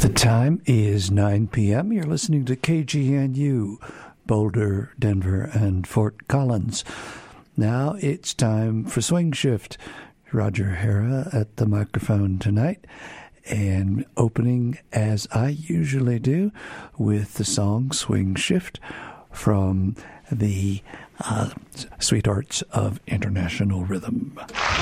The time is 9 p.m. You're listening to KGNU, Boulder, Denver, and Fort Collins. Now it's time for Swing Shift. Roger Hara at the microphone tonight, and opening as I usually do with the song Swing Shift from the Sweethearts of International Rhythm.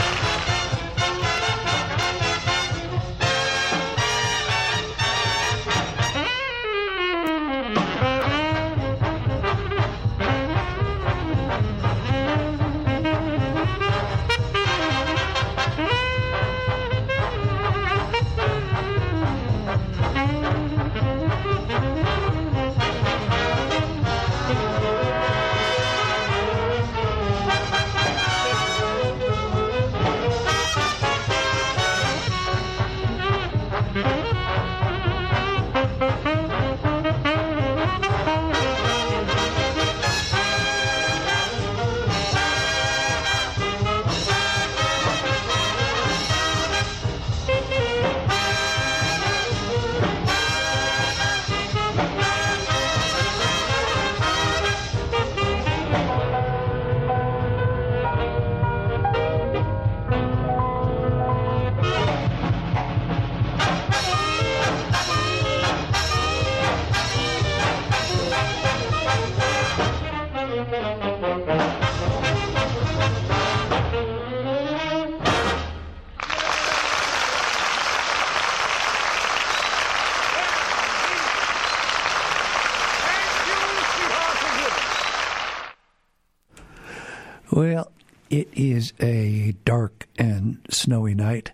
Well, it is a dark and snowy night,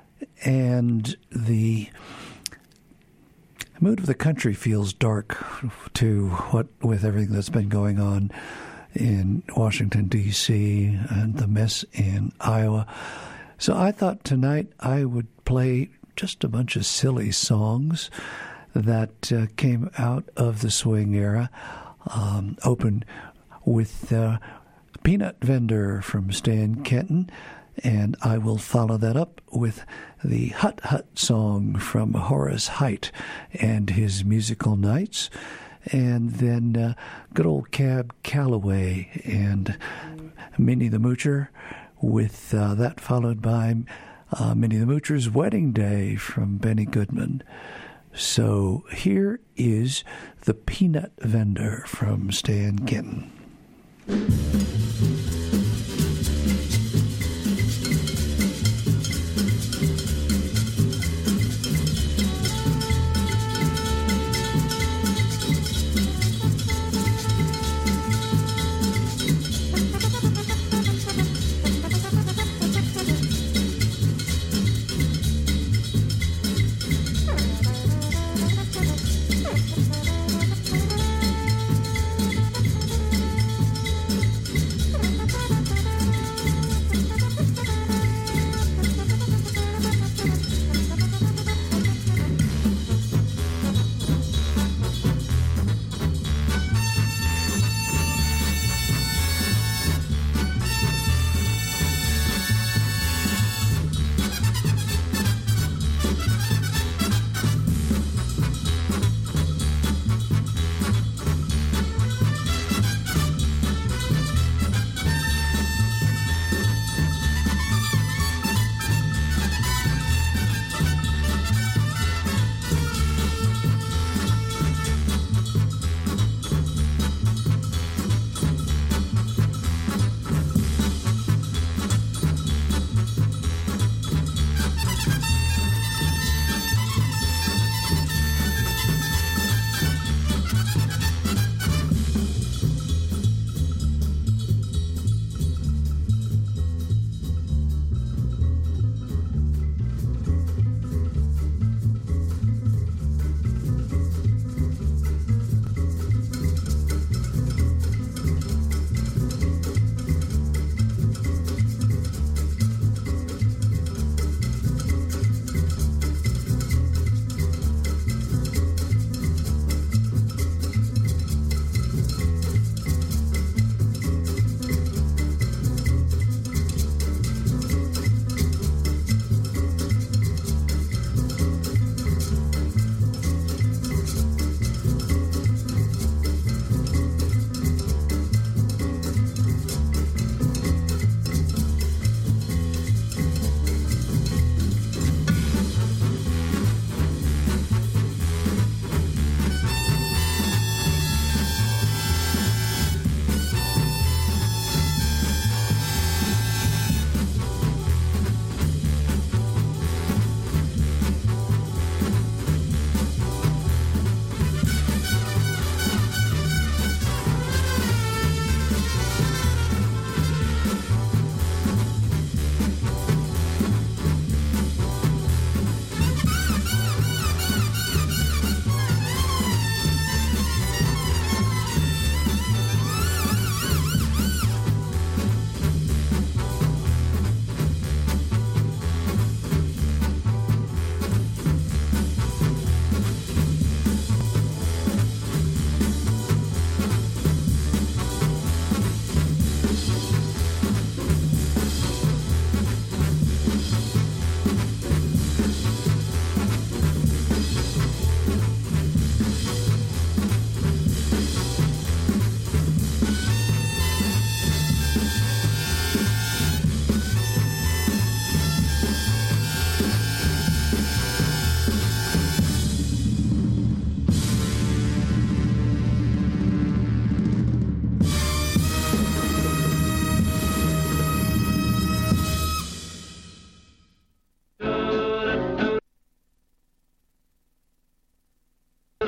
and the mood of the country feels dark too, what with everything that's been going on in Washington, D.C., and the mess in Iowa. So I thought tonight I would play just a bunch of silly songs that came out of the swing era, open with Peanut Vendor from Stan Kenton, and I will follow that up with the Hut Hut song from Horace Heidt and his Musical Nights, and then good old Cab Calloway and Minnie the Moocher, with that followed by Minnie the Moocher's Wedding Day from Benny Goodman. So here is the Peanut Vendor from Stan Kenton.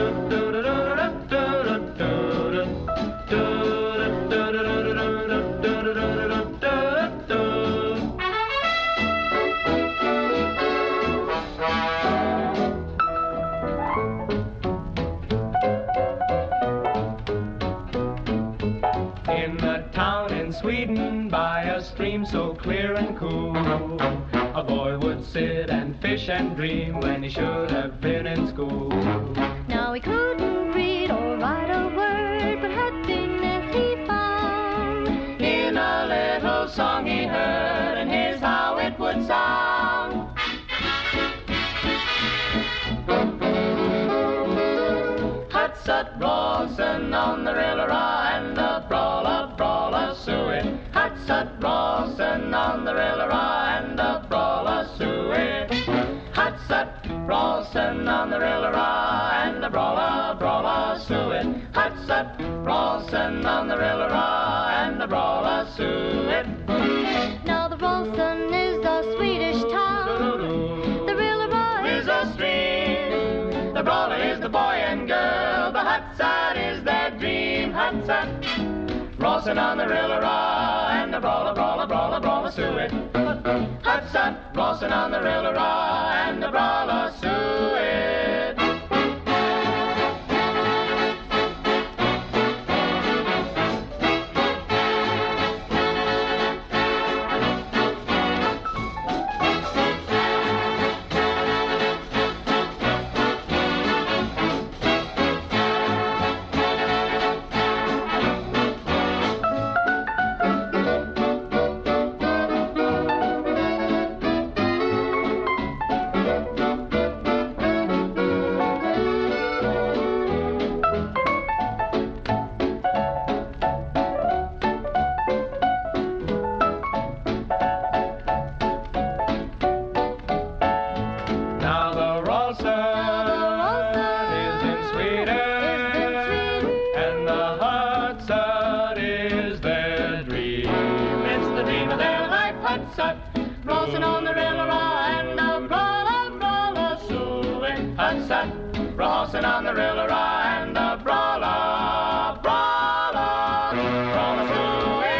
Sweden, by a stream so clear and cool, a boy would sit and fish and dream when he should have been in school. Now he couldn't read or write a word, but happiness he found in a little song he heard, and here's how it would sound. Hut-sut, Rawson on the Rilla-Raw, and the brawler, brawler, suet. Hut-sut, Rawson on the Rilla-Raw, and the brawler, suet. Hut-sut, Rawson on the Rilla-Raw, and the brawler, brawler, suet. Hut-sut, Rawson on the Rilla-Raw, and the brawler, suet. Now the Rawson is a Swedish town, the Rilla-Raw is a stream, the brawler is the boy and girl, the Hut-sut is their dream. Hut-sut, Rawson on the Rilla-Raw, and the brawler, brawler, brawler, brawler, suet. Hut-sut, Rawson on the Rilla-Raw, and the brawler, suet. Rawson on the Rilla-Raw, and the brawler, brawler, suet. Hut-sut, Rawson on the Rilla-Raw, and the brawler, brawler, brawler, suet.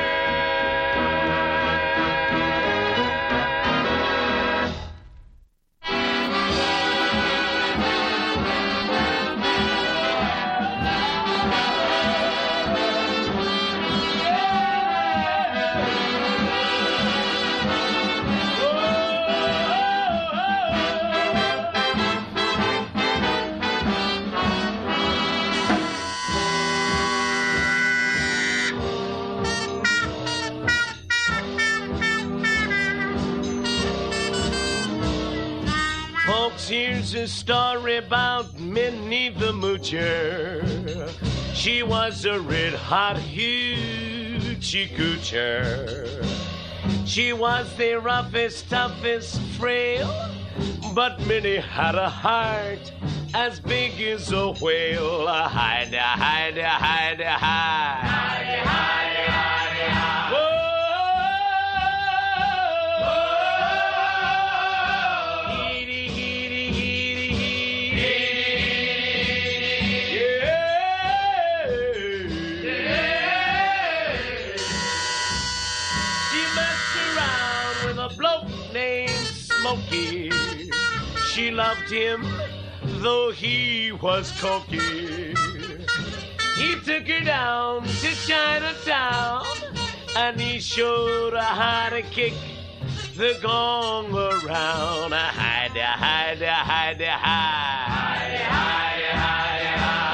Here's a story about Minnie the Moocher. She was a red-hot hoochie coocher. She was the roughest, toughest, frail, but Minnie had a heart as big as a whale. Hide, hide, hide, hide. Hide, hide, hide, hide. Whoa. Smokey. She loved him, though he was cocky. He took her down to Chinatown, and he showed her how to kick the gong around. Hide, hide, hide, hide. Hide, hide, hide, hide.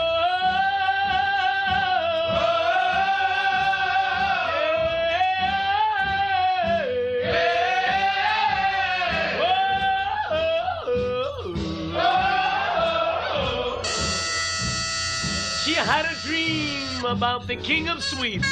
She had a dream about the King of Sweden.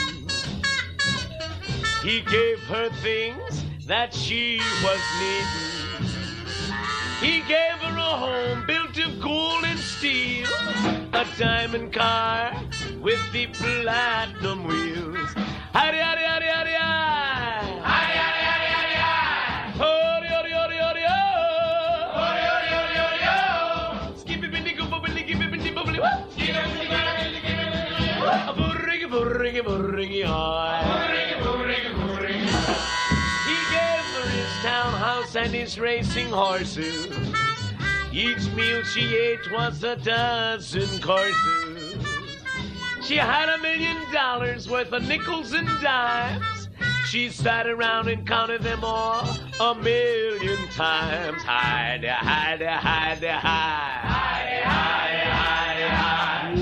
He gave her things that she was needing. He gave her a home built of gold and steel, a diamond car with the platinum wheels. Howdy, howdy, howdy, howdy, howdy. Howdy, howdy, howdy, howdy, howdy. Howdy, howdy, howdy, howdy, howdy. Howdy, howdy, howdy, howdy, howdy. Skip it, bindy, go, bindy, give it, bindy. He gave her his townhouse and his racing horses. Each meal she ate was a dozen courses. She had $1 million worth of nickels and dimes. She sat around and counted them all 1,000,000 times. Hide, hide, hide, hide, hide, hide, hide, hide.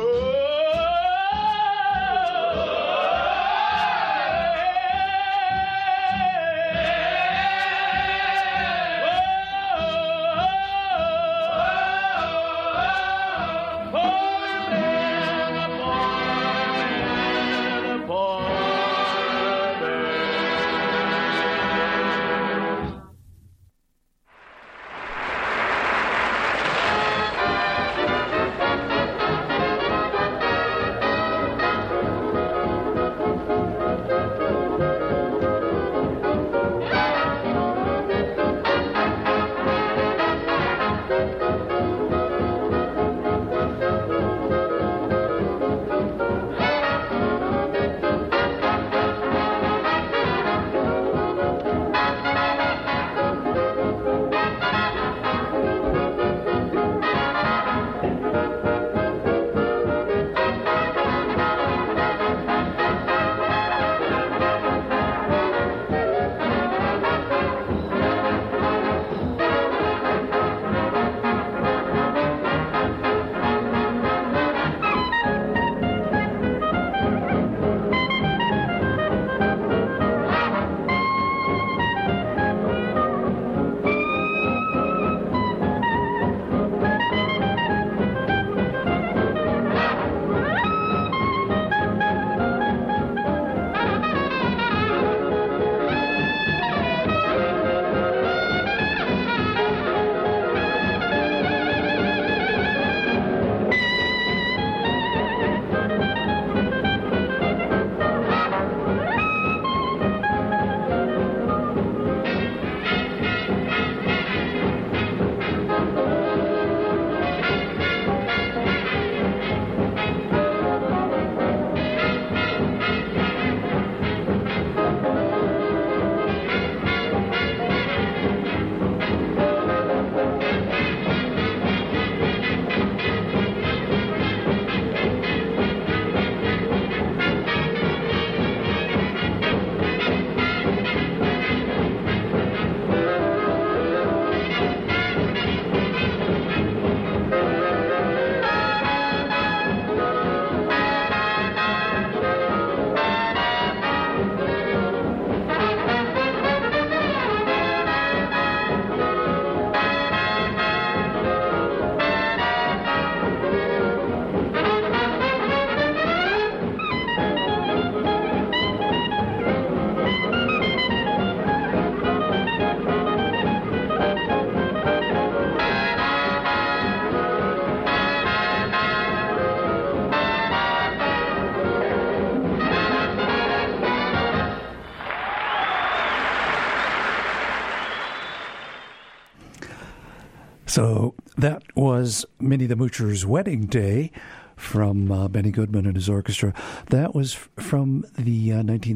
So that was Minnie the Moocher's Wedding Day from Benny Goodman and his orchestra. That was from the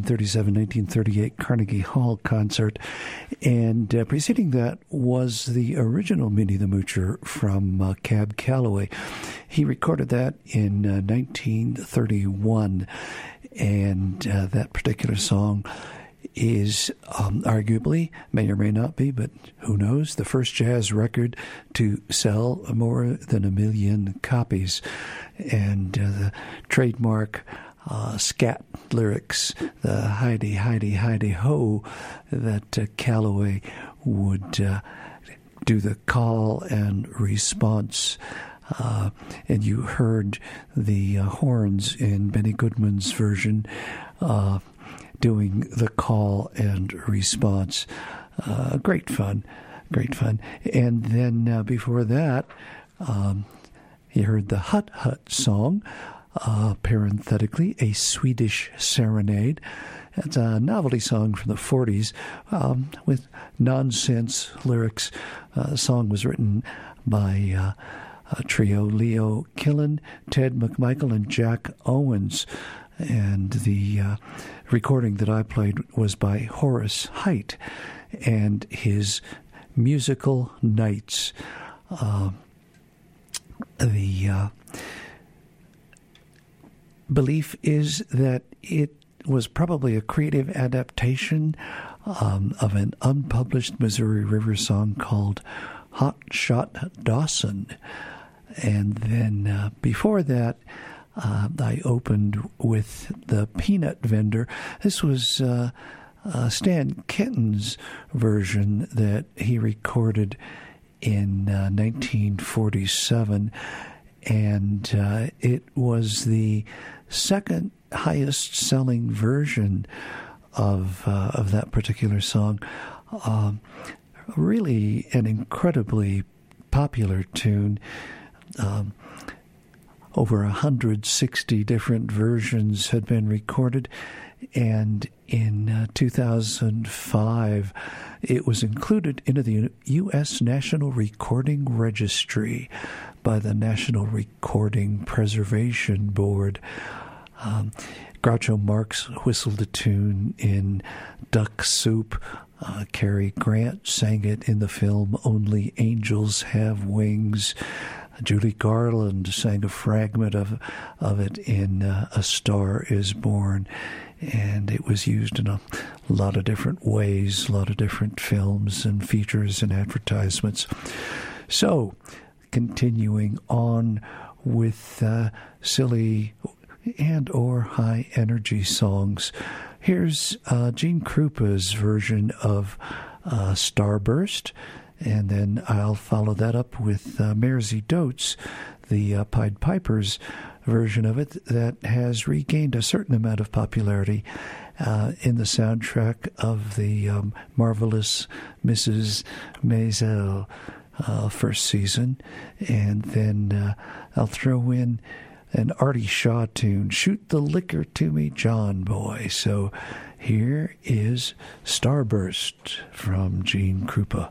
1937-1938 Carnegie Hall concert. And preceding that was the original Minnie the Moocher from Cab Calloway. He recorded that in 1931. And that particular song is arguably, may or may not be, but who knows, the first jazz record to sell more than 1 million copies. And the trademark scat lyrics, the Heidi, Heidi, Heidi Ho, that Calloway would do the call and response. And you heard the horns in Benny Goodman's version doing the call and response. Great fun. And then before that, you heard the Hut Hut song, parenthetically, a Swedish serenade. It's a novelty song from the 40s with nonsense lyrics. The song was written by a trio, Leo Killen, Ted McMichael, and Jack Owens. And the recording that I played was by Horace Heidt and his Musical Nights. The belief is that it was probably a creative adaptation of an unpublished Missouri River song called Hot Shot Dawson. And then before that, I opened with the Peanut Vendor. This was Stan Kenton's version that he recorded in 1947, and it was the second highest selling version of that particular song. Really an incredibly popular tune. Over 160 different versions had been recorded, and in 2005 it was included into the U.S. National Recording Registry by the National Recording Preservation Board. Groucho Marx whistled a tune in Duck Soup. Cary Grant sang it in the film Only Angels Have Wings. Judy Garland sang a fragment of it in A Star Is Born, and it was used in a lot of different ways, a lot of different films and features and advertisements. So, continuing on with silly and or high energy songs, here's Gene Krupa's version of Starburst. And then I'll follow that up with Mairzy Doats, the Pied Pipers version of it that has regained a certain amount of popularity in the soundtrack of the marvelous Mrs. Maisel first season. And then I'll throw in an Artie Shaw tune, Shoot the Liquor to Me, John Boy. So here is Starburst from Gene Krupa.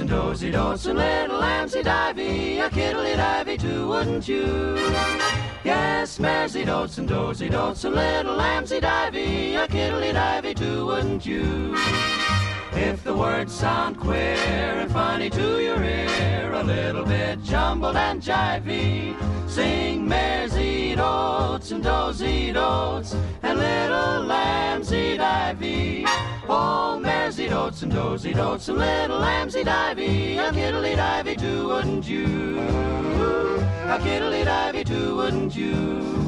and dozy dotes and little lambsy divey, a kiddly divey too, wouldn't you? Yes, maresy dotes and dozy dotes and little lambsy divey, a kiddly divey too, wouldn't you? If the words sound queer and funny to your ear, a little bit jumbled and jivey, sing maresy dotes and dozy dotes and little lambsy divey. Oh, maresy dotes and dozy dotes and little lambsy divey, a kiddly divey too, wouldn't you? A kiddly divey too, wouldn't you?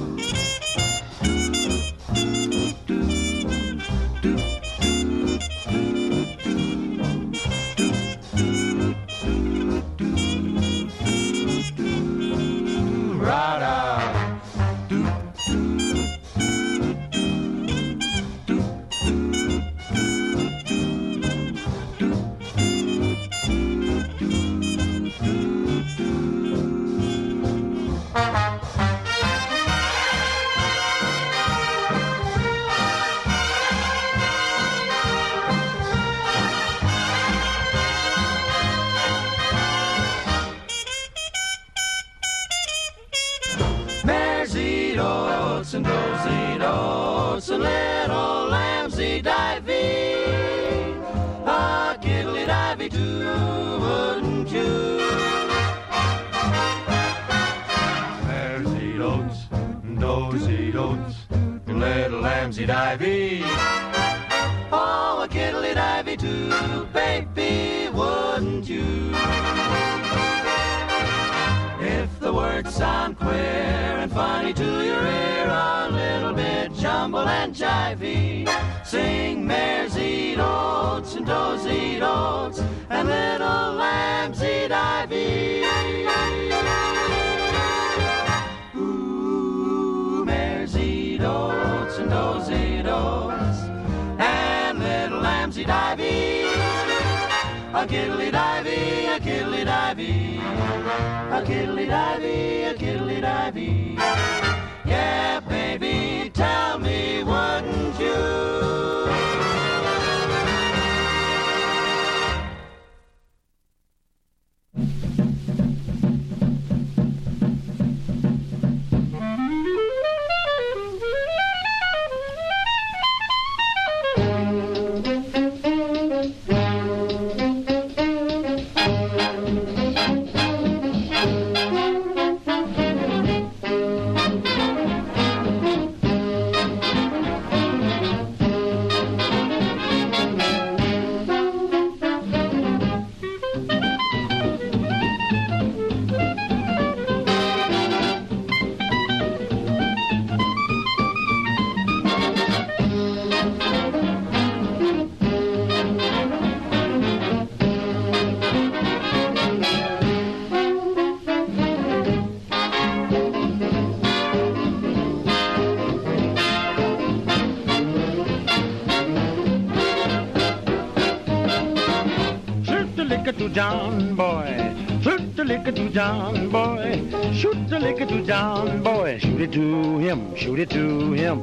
And dozy dotes and little lambsy divey, a kiddly divey too, wouldn't you? Maresy dotes and dozy dotes and little lambsy divey, oh, a kiddly divey too, baby, wouldn't you? If the words sound queer and funny to your ear, a little bit jumble and jivey, sing maresy dotes and dozy dotes and little lambsy divey. Ooh, maresy dotes and dozy dotes and little lambsy divey, a kiddly divey, a kiddly divey, a kiddly divey, a kiddly divey. Yeah, baby, tell me, wouldn't you? To John boy, shoot the liquor to John boy, shoot the liquor to John boy, shoot it to him, shoot it to him.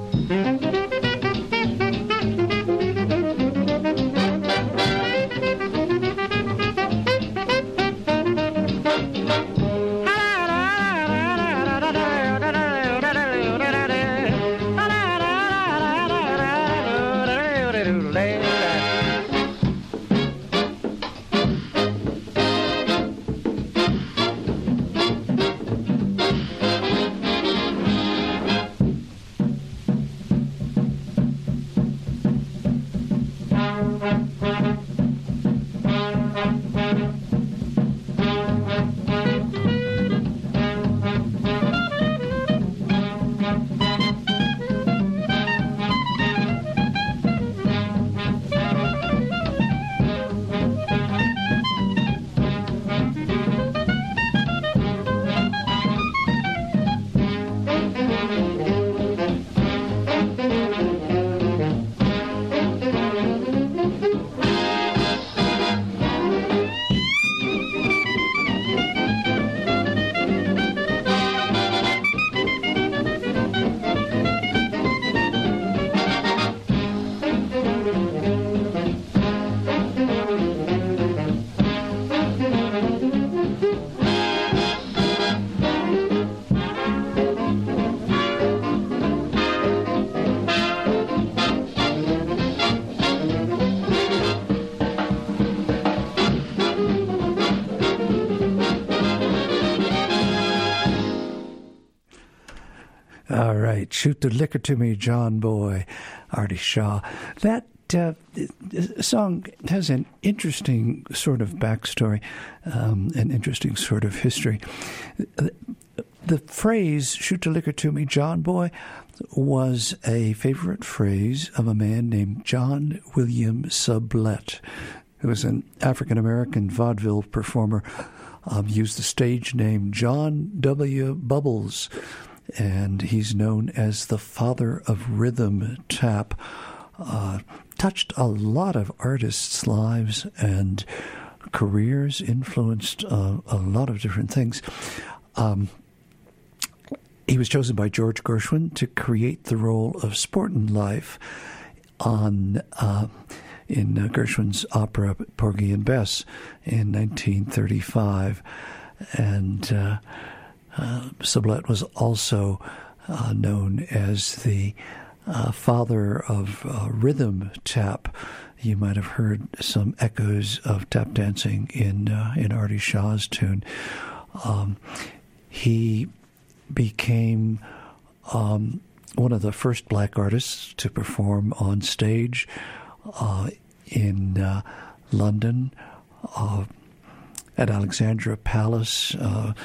All right, Shoot the Liquor to Me, John Boy, Artie Shaw. That song has an interesting sort of backstory, an interesting sort of history. The phrase, shoot the liquor to me, John Boy, was a favorite phrase of a man named John William Sublette, who was an African-American vaudeville performer, used the stage name John W. Bubbles, and he's known as the father of rhythm tap. Touched a lot of artists' lives and careers, influenced a lot of different things. He was chosen by George Gershwin to create the role of Sportin' Life in Gershwin's opera Porgy and Bess in 1935. And Sublette was also known as the father of rhythm tap. You might have heard some echoes of tap dancing in Artie Shaw's tune. He became one of the first black artists to perform on stage in London at Alexandra Palace.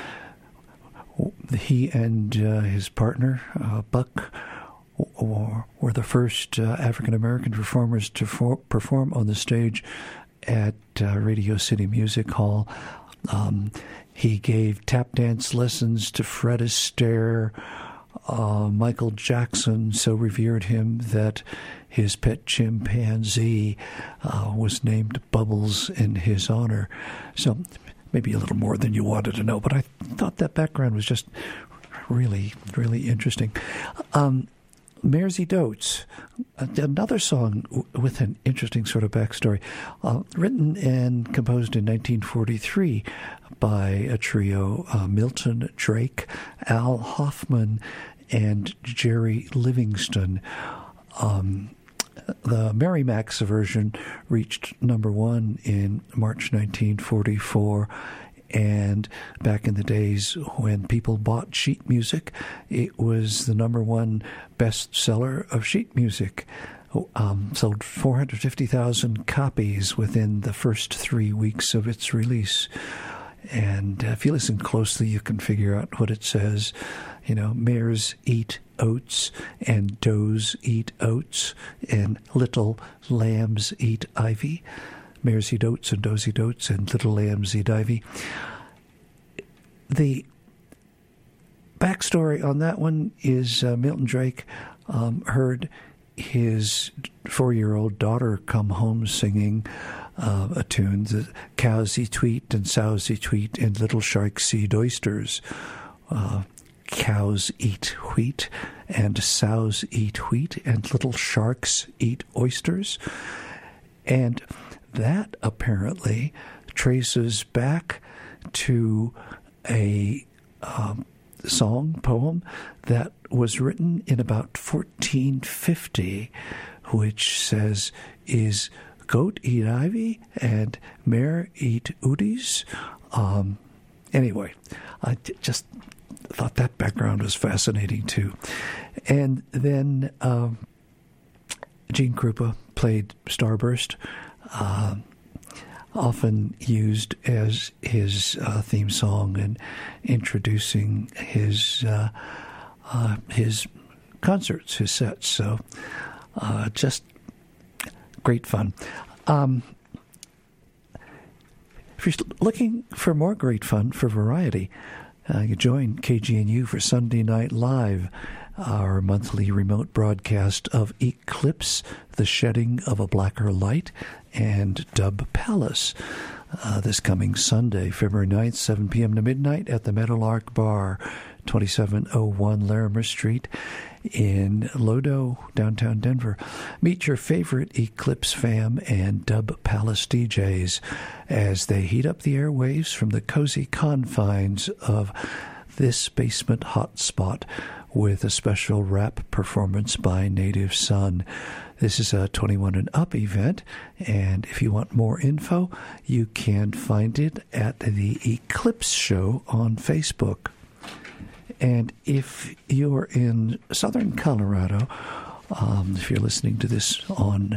He and his partner, Buck, were the first African-American performers to perform on the stage at Radio City Music Hall. He gave tap dance lessons to Fred Astaire. Michael Jackson so revered him that his pet chimpanzee was named Bubbles in his honor. So maybe a little more than you wanted to know, but I thought that background was just really, really interesting. Mairzy Doats, another song with an interesting sort of backstory, written and composed in 1943 by a trio, Milton Drake, Al Hoffman, and Jerry Livingston. The Mary Max version reached number one in March 1944, and back in the days when people bought sheet music, it was the number one bestseller of sheet music. Sold 450,000 copies within the first 3 weeks of its release. And if you listen closely, you can figure out what it says. You know, mares eat oats, and does eat oats, and little lambs eat ivy. Mares eat oats, and does eat oats, and little lambs eat ivy. The backstory on that one is Milton Drake heard his 4-year-old daughter come home singing a tune, the cows eat wheat and sows eat wheat and little sharks eat oysters. Cows eat wheat and sows eat wheat and little sharks eat oysters. And that apparently traces back to a poem that was written in about 1450, which says, is goat eat ivy and mare eat udis? Anyway, I just thought that background was fascinating too. And then Gene Krupa played Starburst, often used as his theme song and introducing his concerts, his sets. So just great fun. If you're looking for more great fun for variety, you join KGNU for Sunday Night Live, our monthly remote broadcast of Eclipse, The Shedding of a Blacker Light, and Dub Palace. This coming Sunday, February 9th, 7 p.m. to midnight at the Meadowlark Bar, 2701 Larimer Street in Lodo, downtown Denver. Meet your favorite Eclipse fam and Dub Palace DJs as they heat up the airwaves from the cozy confines of This Basement Hotspot with a special rap performance by Native Son. This is a 21 and up event, and if you want more info, you can find it at the Eclipse Show on Facebook. And if you're in southern Colorado, if you're listening to this on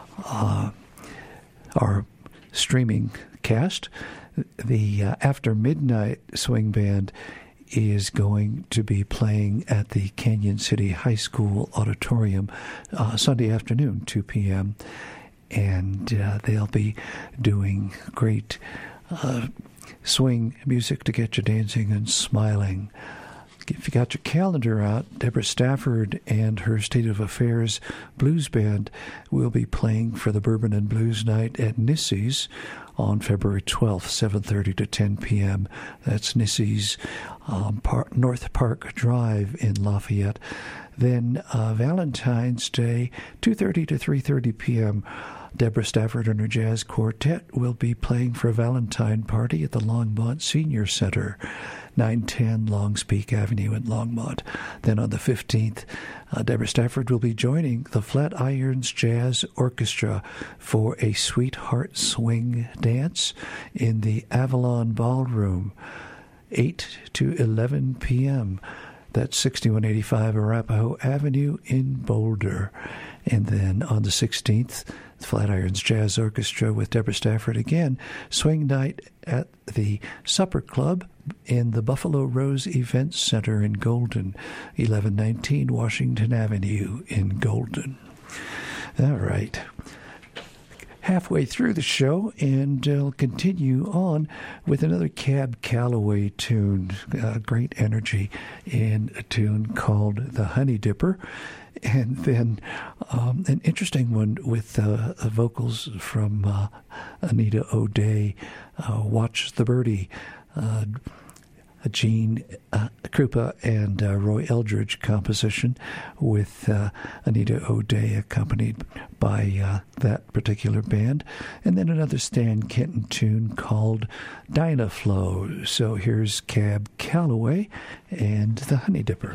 our streaming cast, the After Midnight Swing Band is going to be playing at the Canyon City High School Auditorium Sunday afternoon, 2 p.m., and they'll be doing great swing music to get you dancing and smiling. If you got your calendar out, Deborah Stafford and her State of Affairs Blues Band will be playing for the Bourbon and Blues Night at Nissy's on February 12th, 7:30 to 10 p.m. That's Nissy's North Park Drive in Lafayette. Then Valentine's Day, 2:30 to 3:30 p.m., Deborah Stafford and her jazz quartet will be playing for a Valentine party at the Longmont Senior Center, 910 Longspeak Avenue in Longmont. Then on the 15th, Deborah Stafford will be joining the Flatirons Jazz Orchestra for a Sweetheart Swing dance in the Avalon Ballroom, 8 to 11 p.m. That's 6185 Arapahoe Avenue in Boulder. And then on the 16th, the Flatirons Jazz Orchestra with Deborah Stafford again, swing night at the Supper Club in the Buffalo Rose Events Center in Golden, 1119 Washington Avenue in Golden. All right. Halfway through the show, and I'll continue on with another Cab Calloway tune, great energy in a tune called The Honey Dipper. And then an interesting one with vocals from Anita O'Day, Watch the Birdie, Gene Krupa and Roy Eldridge composition with Anita O'Day accompanied by that particular band. And then another Stan Kenton tune called Dynaflow. So here's Cab Calloway and the Honey Dipper.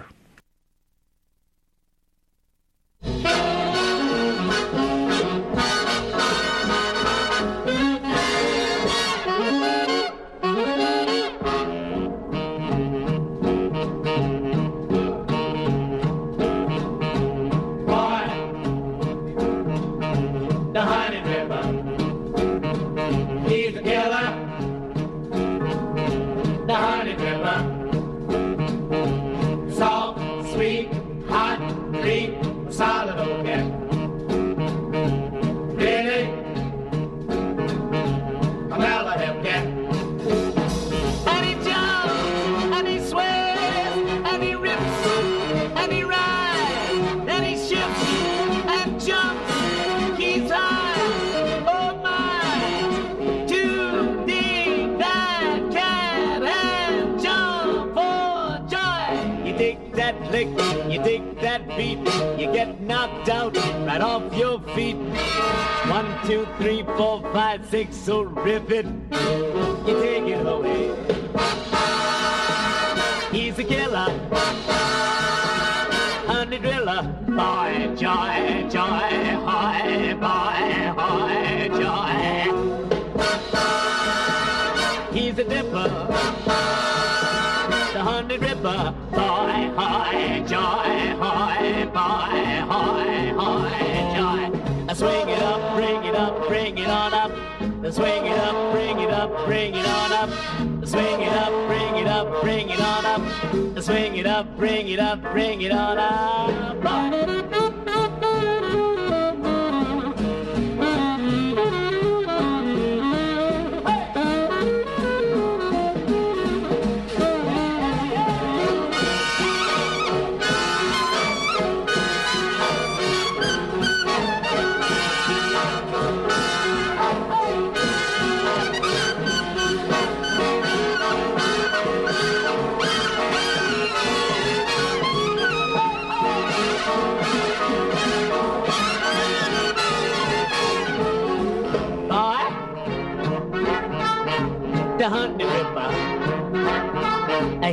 You dig that beat, you get knocked out right off your feet. 1, 2, 3, 4, 5, 6, so rip it, you take it away. He's a killer, honey driller, boy, joy, joy, hoy, boy, hoy, joy. He's a dipper, the honey dripper, boy, hoy, joy, hoy, boy, hoy, hoy, joy. I swing it up, bring it up, bring it on up. I swing it up, bring it up, bring it on up. I swing it up, bring it up, bring it on up. I swing it up, bring it up, bring it on up. Boy.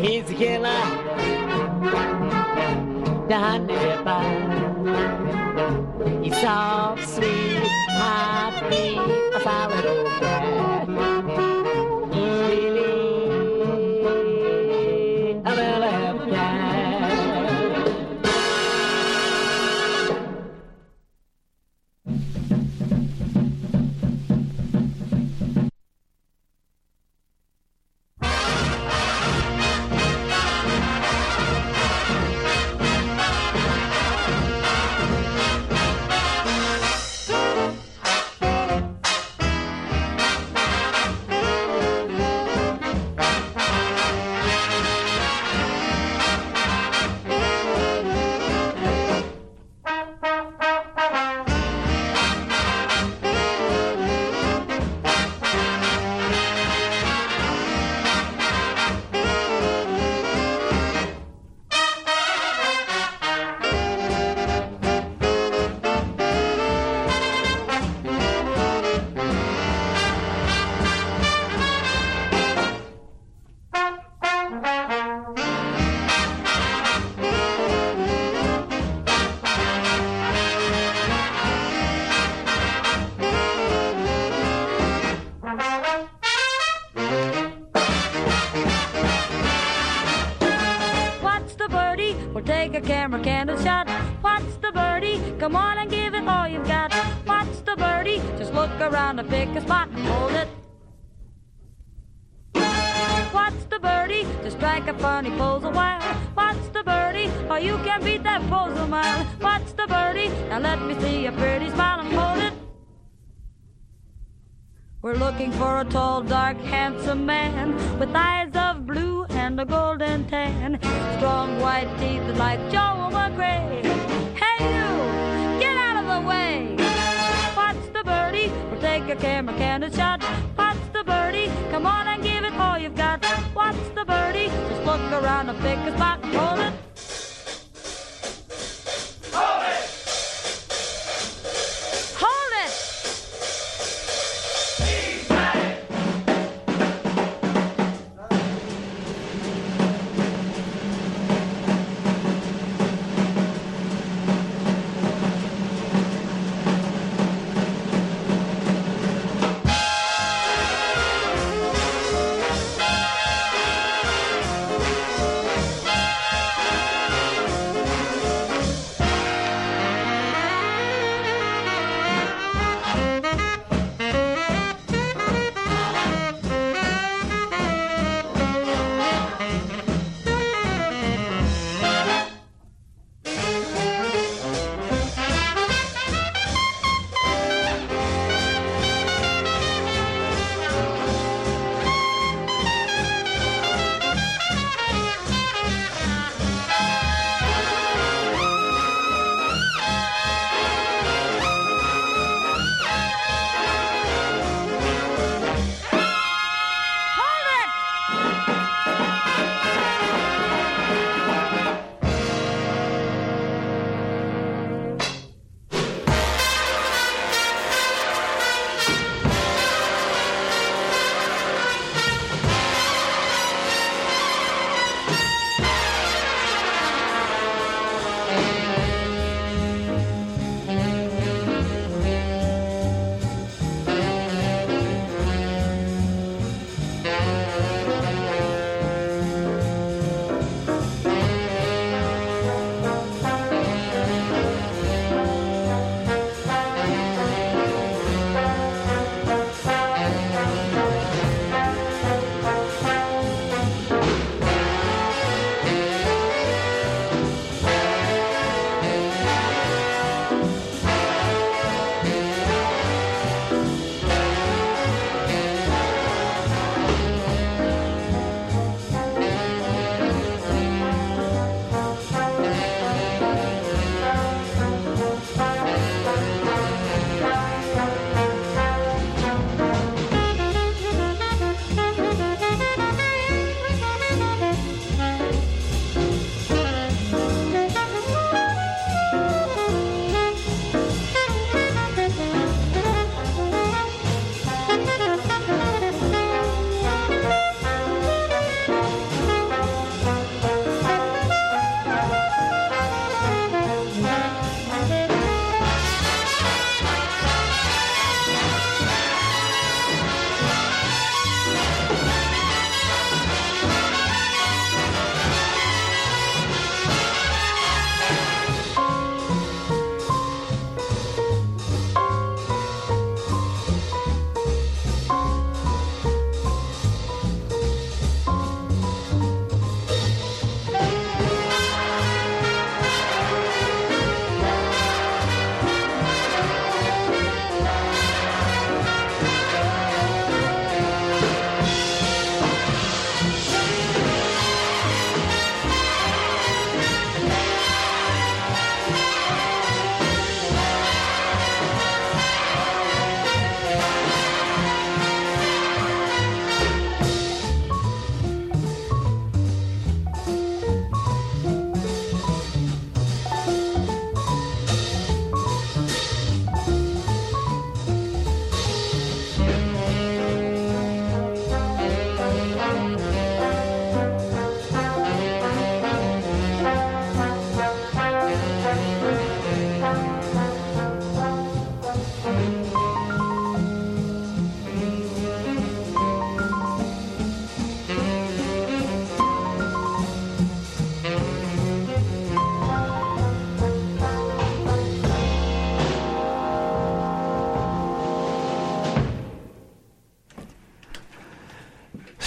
He's a killer, the honeybee. He's soft, sweet, heartbeat, a solid old cat. He's really a little cat. Take a camera candle shot. Watch the birdie, come on and give it all you've got. Watch the birdie, just look around and pick a spot and hold it. Watch the birdie, just strike a funny pose a while. Watch the birdie, or you can beat that pose a mile. Watch the birdie, now let me see a pretty smile and hold it. We're looking for a tall, dark, handsome man with eyes of blue and a golden tan, strong white teeth like Joe McRae. Hey you, get out of the way. Watch the birdie, we'll take a camera candle shot. Watch the birdie, come on and give it all you've got. Watch the birdie, just look around and pick a spot and hold it. Hold it! Hold it!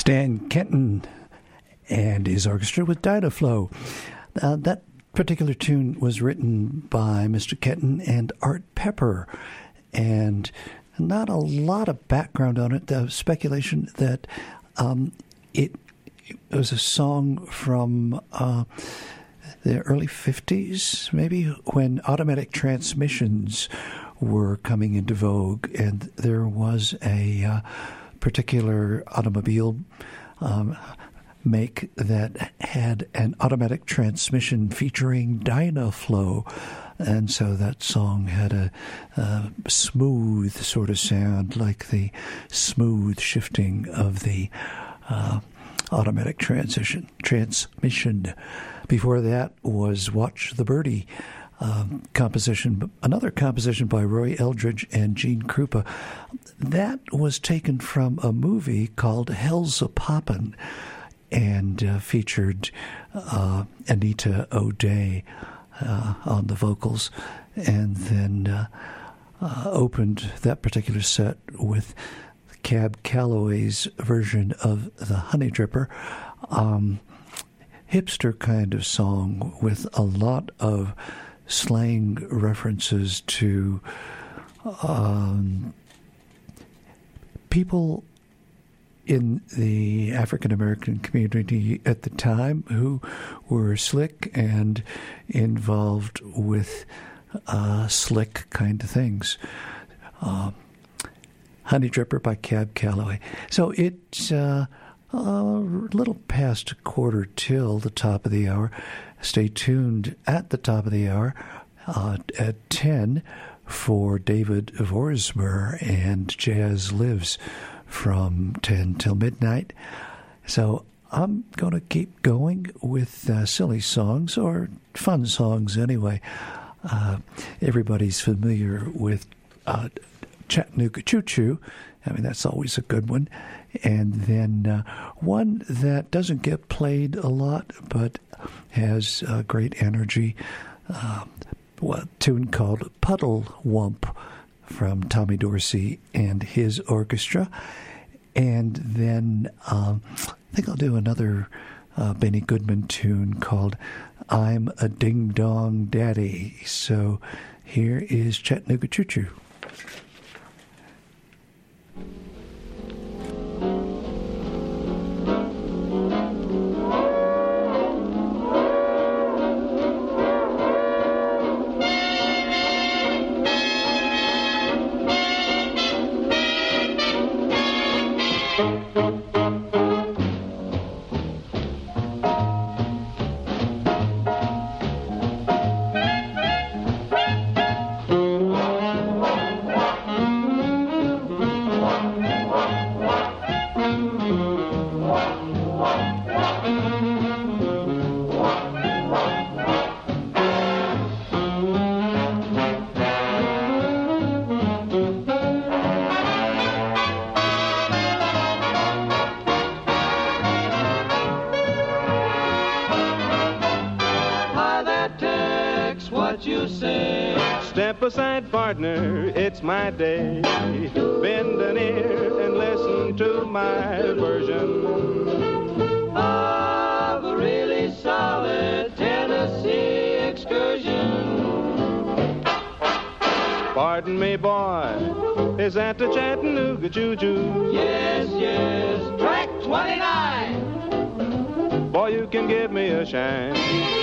Stan Kenton and his orchestra with Dynaflow. That particular tune was written by Mr. Kenton and Art Pepper, and not a lot of background on it. The speculation that it was a song from the early 50s, maybe, when automatic transmissions were coming into vogue, and there was a particular automobile make that had an automatic transmission featuring Dynaflow, and so that song had a smooth sort of sound, like the smooth shifting of the automatic transmission. Before that was Watch the Birdie, composition, another composition by Roy Eldridge and Gene Krupa. That was taken from a movie called Hell's a Poppin', and featured Anita O'Day on the vocals, and then opened that particular set with Cab Calloway's version of The Honey Dripper. Hipster kind of song with a lot of slang references to people in the African American community at the time who were slick and involved with slick kind of things. Honey Dripper by Cab Calloway. So it's a little past a quarter till the top of the hour. Stay tuned at the top of the hour at 10 for David Vorsmer and Jazz Lives from 10 till midnight. So I'm going to keep going with silly songs, or fun songs anyway. Everybody's familiar with Chattanooga Choo Choo. I mean, that's always a good one. And then one that doesn't get played a lot but has great energy, a tune called Puddle Wump from Tommy Dorsey and his orchestra. And then I think I'll do another Benny Goodman tune called I'm a Ding Dong Daddy. So here is Chattanooga Choo Choo. Aside, partner, it's my day. Bend an ear and listen to my version of a really solid Tennessee excursion. Pardon me, boy, is that the Chattanooga Choo Choo? Yes, yes, track 29. Boy, you can give me a shine.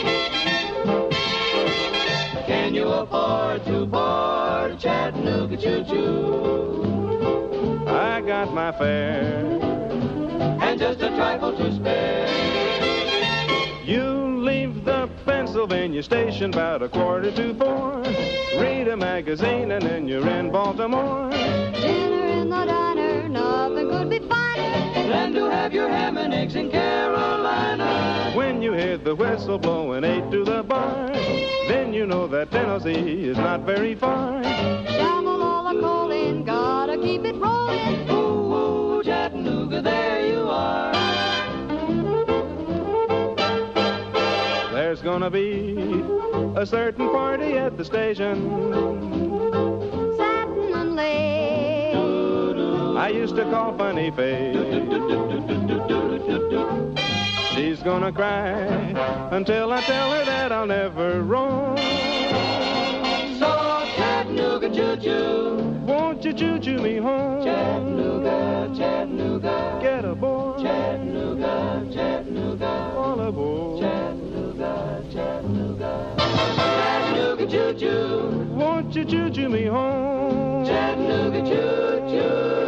Can you afford to board Chattanooga Choo Choo? I got my fare and just a trifle to spare. You leave the Pennsylvania station about 3:45. Read a magazine and then you're in Baltimore. Dinner in the diner, nothing could be finer than to have your ham and eggs in Carolina. When you hear the whistle blowing 8 to the bar, then you know that Tennessee is not very far. Shovel all the coal in, gotta keep it rolling. Ooh, ooh, Chattanooga, there you are. There's gonna be a certain party at the station. Satin and lace, I used to call Funny Face. She's gonna cry until I tell her that I'll never roam. So Chattanooga choo-choo, Won't you choo-choo me home? Chattanooga, Chattanooga, Get aboard, Chattanooga, Chattanooga, all aboard. Chattanooga, Chattanooga, Chattanooga choo-choo, Won't you choo-choo me home? Chattanooga choo-choo.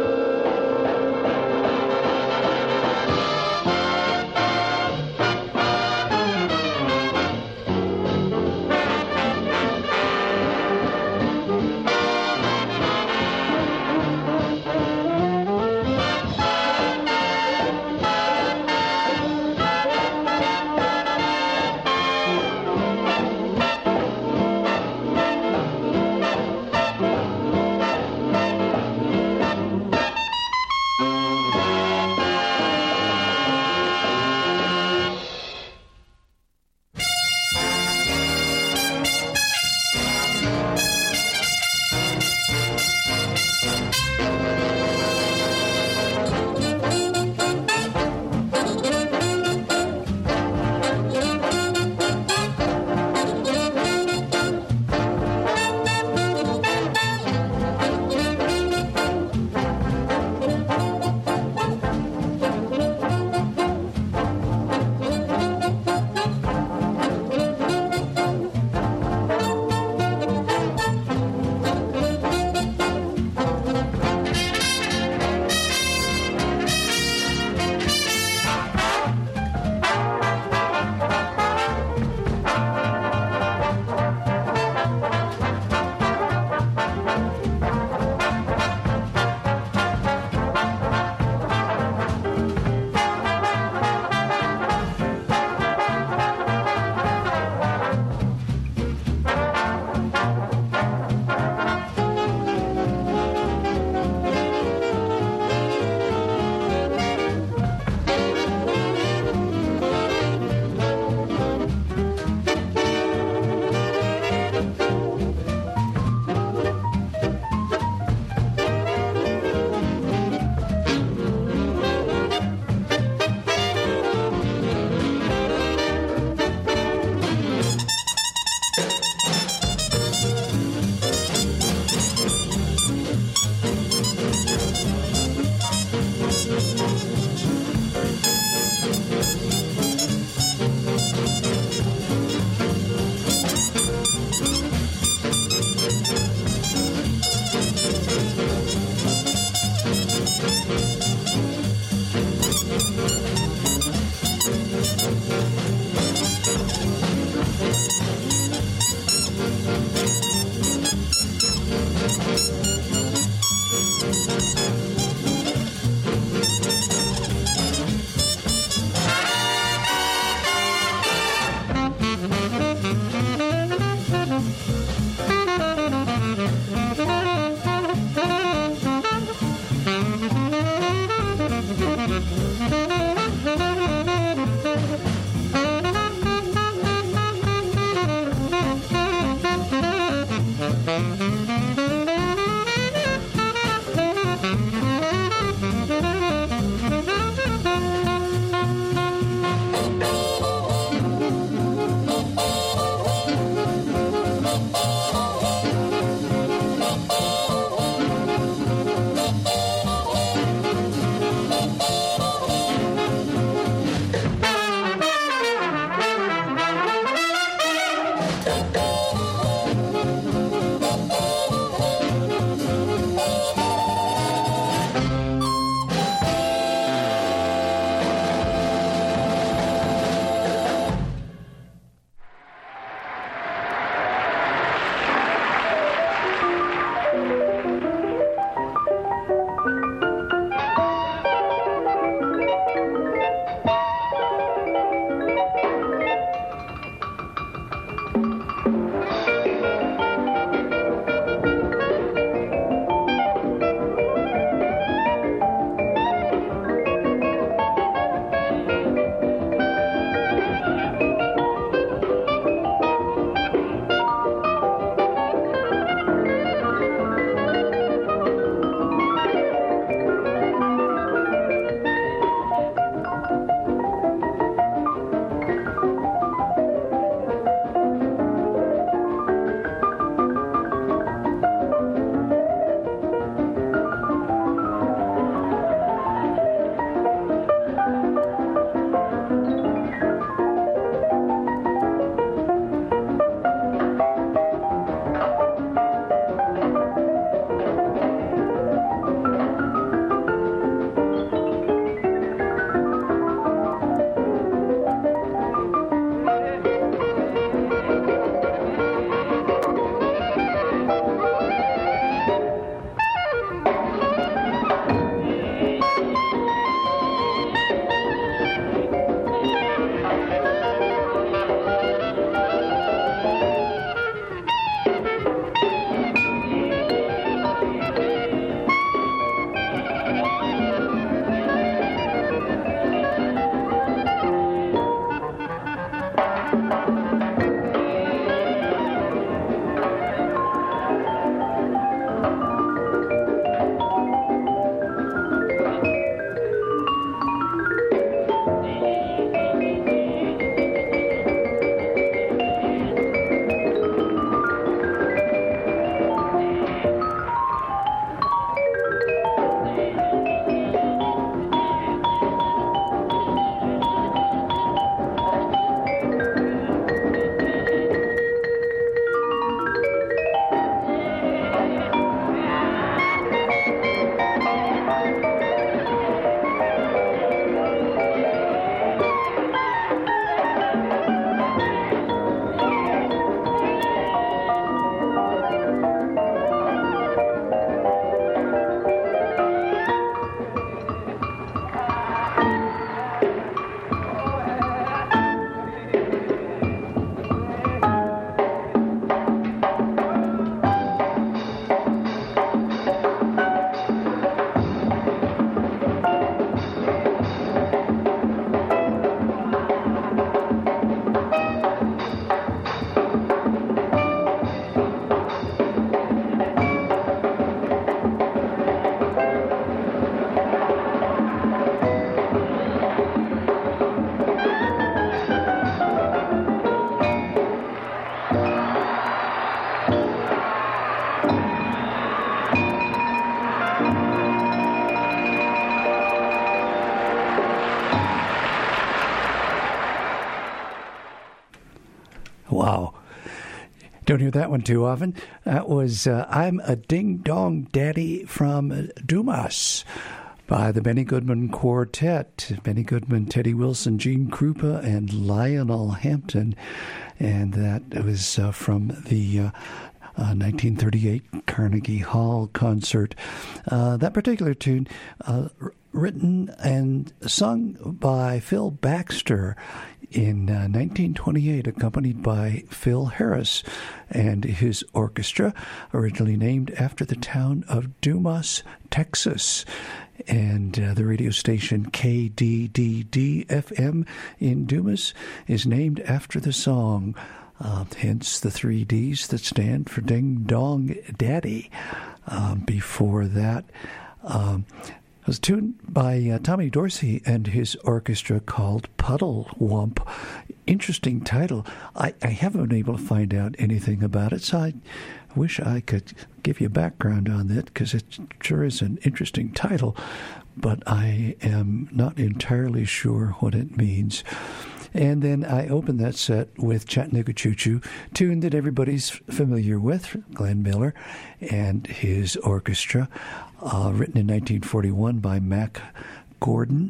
Don't hear that one too often. That was I'm a Ding Dong Daddy from Dumas by the Benny Goodman Quartet. Benny Goodman, Teddy Wilson, Gene Krupa, and Lionel Hampton. And that was from the 1938 Carnegie Hall concert. That particular tune, written and sung by Phil Baxter in 1928, accompanied by Phil Harris and his orchestra, originally named after the town of Dumas, Texas. And the radio station KDDD-FM in Dumas is named after the song. Hence the 3 Ds that stand for Ding Dong Daddy. Before that, it was tuned by Tommy Dorsey and his orchestra called Puddle Wump. Interesting title. I haven't been able to find out anything about it, so I wish I could give you a background on it, because it sure is an interesting title, but I am not entirely sure what it means. And then I opened that set with Chattanooga Choo Choo, tune that everybody's familiar with, Glenn Miller and his orchestra, written in 1941 by Mac Gordon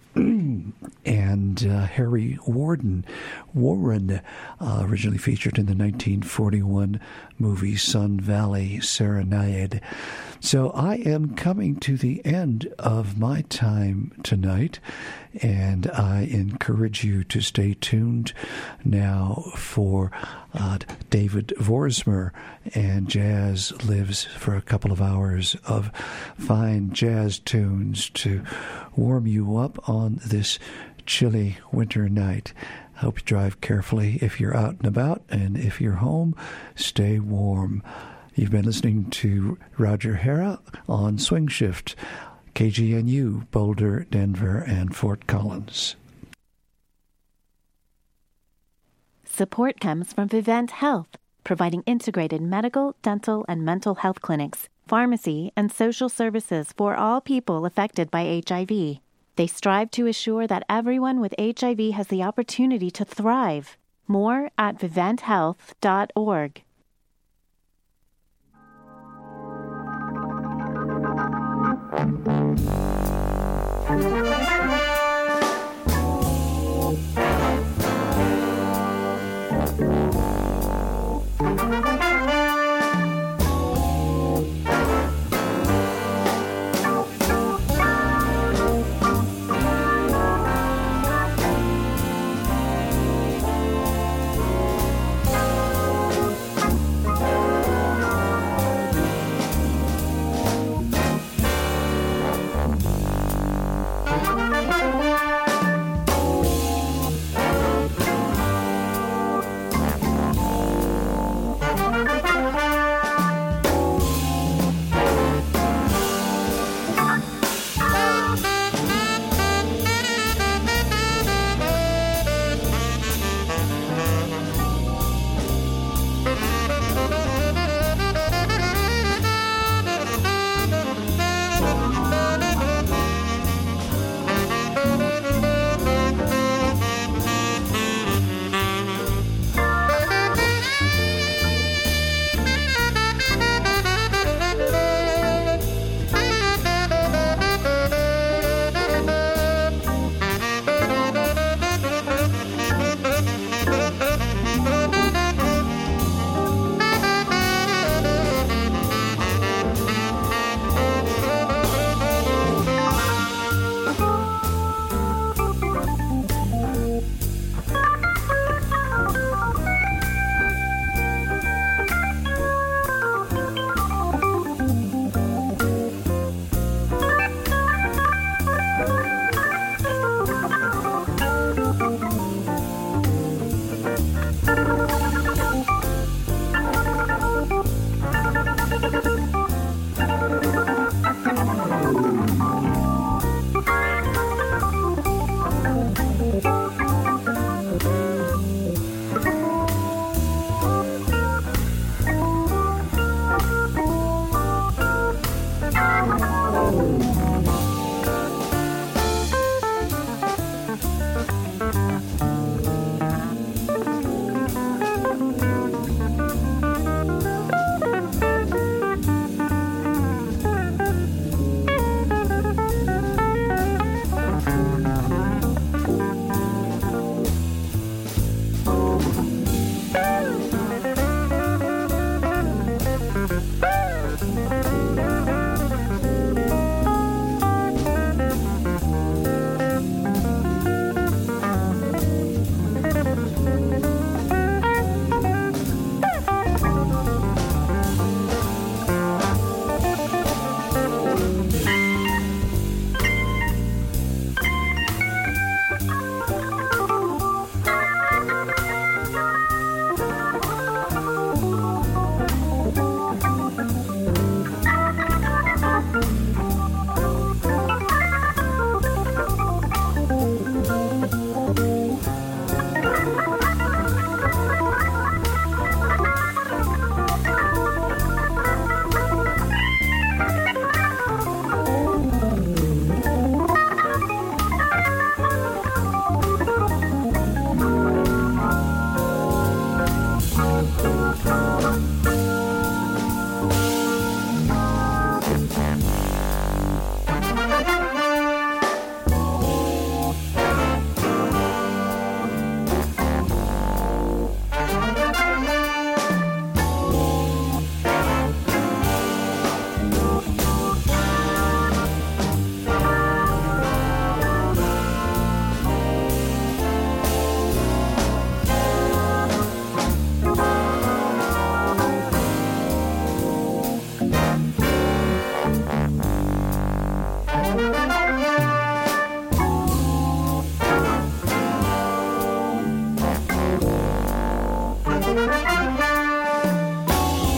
and Harry Warren, originally featured in the 1941 movie Sun Valley Serenade. So I am coming to the end of my time tonight, and I encourage you to stay tuned now for David Vorsmer and Jazz Lives for a couple of hours of fine jazz tunes to warm you up on this chilly winter night. I hope you drive carefully if you're out and about, and if you're home, stay warm. You've been listening to Roger Hara on Swing Shift, KGNU, Boulder, Denver, and Fort Collins. Support comes from Vivint Health, providing integrated medical, dental, and mental health clinics, pharmacy, and social services for all people affected by HIV. They strive to assure that everyone with HIV has the opportunity to thrive. More at viventhealth.org.